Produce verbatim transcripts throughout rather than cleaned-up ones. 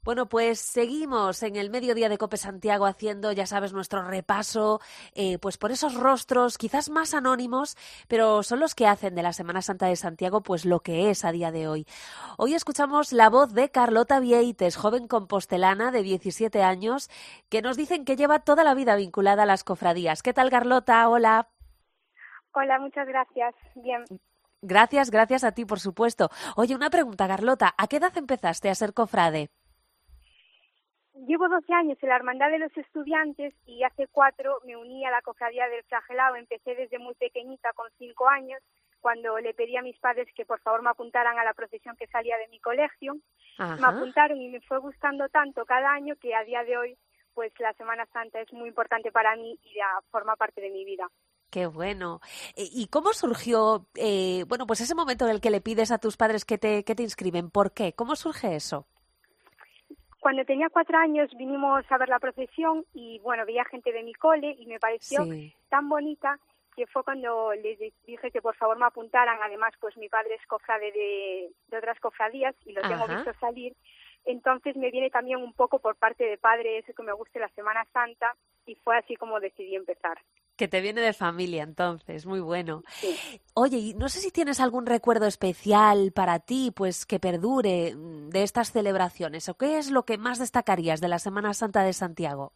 Bueno, pues seguimos en el mediodía de COPE Santiago haciendo, ya sabes, nuestro repaso, eh, pues por esos rostros quizás más anónimos, pero son los que hacen de la Semana Santa de Santiago pues lo que es a día de hoy. Hoy escuchamos la voz de Carlota Vieites, joven compostelana de diecisiete años, que nos dicen que lleva toda la vida vinculada a las cofradías. ¿Qué tal, Carlota? Hola. Hola, muchas gracias. Bien. Gracias, gracias a ti, por supuesto. Oye, una pregunta, Carlota, ¿a qué edad empezaste a ser cofrade? Llevo doce años en la Hermandad de los Estudiantes y hace cuatro me uní a la Cofradía del Flagelao. Empecé desde muy pequeñita, con cinco años, cuando le pedí a mis padres que por favor me apuntaran a la procesión que salía de mi colegio. Ajá. Me apuntaron y me fue gustando tanto cada año que a día de hoy pues la Semana Santa es muy importante para mí y ya forma parte de mi vida. Qué bueno. ¿Y cómo surgió, eh, bueno, pues ese momento en el que le pides a tus padres que te, que te inscriben? ¿Por qué? ¿Cómo surge eso? Cuando tenía cuatro años vinimos a ver la procesión y, bueno, veía gente de mi cole y me pareció Sí. tan bonita que fue cuando les dije que por favor me apuntaran. Además, pues mi padre es cofrade de, de otras cofradías y lo tengo Ajá. visto salir. Entonces me viene también un poco por parte de padre eso que me guste la Semana Santa y fue así como decidí empezar. Que te viene de familia, entonces, muy bueno. Sí. Oye, y no sé si tienes algún recuerdo especial para ti, pues que perdure de estas celebraciones, o qué es lo que más destacarías de la Semana Santa de Santiago.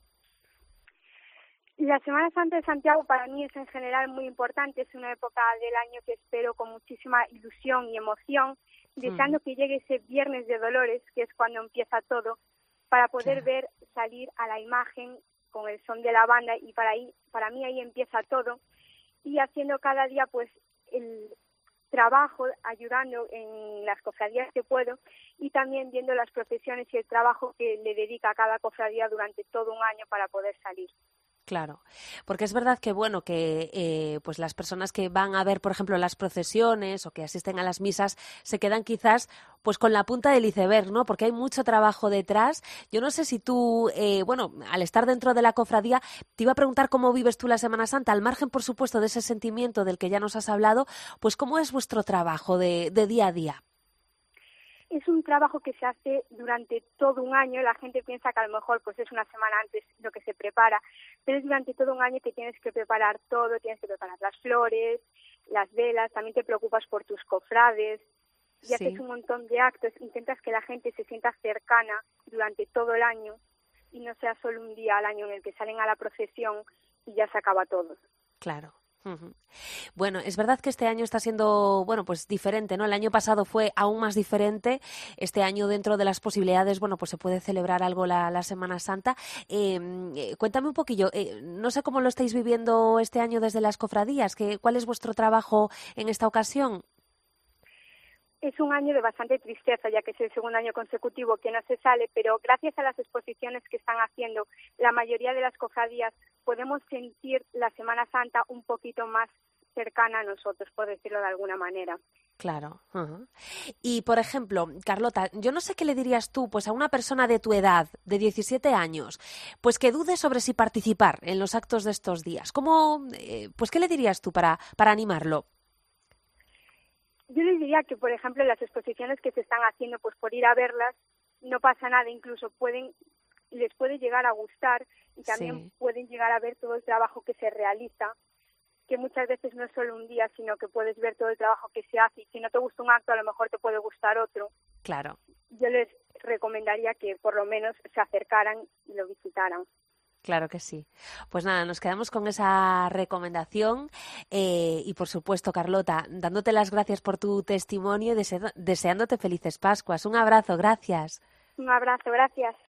La Semana Santa de Santiago para mí es en general muy importante, es una época del año que espero con muchísima ilusión y emoción, deseando Mm. que llegue ese Viernes de Dolores, que es cuando empieza todo, para poder Claro. ver salir a la imagen con el son de la banda y para ahí, para mí ahí empieza todo y haciendo cada día pues el trabajo, ayudando en las cofradías que puedo y también viendo las procesiones y el trabajo que le dedica cada cofradía durante todo un año para poder salir. Claro, porque es verdad que bueno que eh, pues las personas que van a ver, por ejemplo, las procesiones o que asisten a las misas se quedan quizás pues con la punta del iceberg, ¿no? Porque hay mucho trabajo detrás. Yo no sé si tú, eh, bueno, al estar dentro de la cofradía, te iba a preguntar cómo vives tú la Semana Santa, al margen, por supuesto, de ese sentimiento del que ya nos has hablado, pues cómo es vuestro trabajo de, de día a día. Es un trabajo que se hace durante todo un año. La gente piensa que a lo mejor pues es una semana antes lo que se prepara, pero es durante todo un año que tienes que preparar todo, tienes que preparar las flores, las velas, también te preocupas por tus cofrades y Sí. haces un montón de actos, intentas que la gente se sienta cercana durante todo el año y no sea solo un día al año en el que salen a la procesión y ya se acaba todo. Claro. Uh-huh. Bueno, es verdad que este año está siendo, bueno, pues diferente, ¿no? El año pasado fue aún más diferente. Este año, dentro de las posibilidades, bueno, pues se puede celebrar algo la, la Semana Santa. Eh, eh, cuéntame un poquillo, eh, no sé cómo lo estáis viviendo este año desde las cofradías. ¿Qué, ¿Cuál es vuestro trabajo en esta ocasión? Es un año de bastante tristeza, ya que es el segundo año consecutivo que no se sale, pero gracias a las exposiciones que están haciendo la mayoría de las cofradías, podemos sentir la Semana Santa un poquito más cercana a nosotros, por decirlo de alguna manera. Claro. Uh-huh. Y, por ejemplo, Carlota, yo no sé qué le dirías tú pues a una persona de tu edad, de diecisiete años, pues que dude sobre si participar en los actos de estos días. ¿Cómo, eh, pues qué le dirías tú para, para animarlo? Yo les diría que, por ejemplo, las exposiciones que se están haciendo, pues por ir a verlas, no pasa nada, incluso pueden les puede llegar a gustar y también Sí. pueden llegar a ver todo el trabajo que se realiza, que muchas veces no es solo un día, sino que puedes ver todo el trabajo que se hace y si no te gusta un acto, a lo mejor te puede gustar otro. Claro. Yo les recomendaría que por lo menos se acercaran y lo visitaran. Claro que sí. Pues nada, nos quedamos con esa recomendación eh, y por supuesto, Carlota, dándote las gracias por tu testimonio y dese- deseándote felices Pascuas. Un abrazo, gracias. Un abrazo, gracias.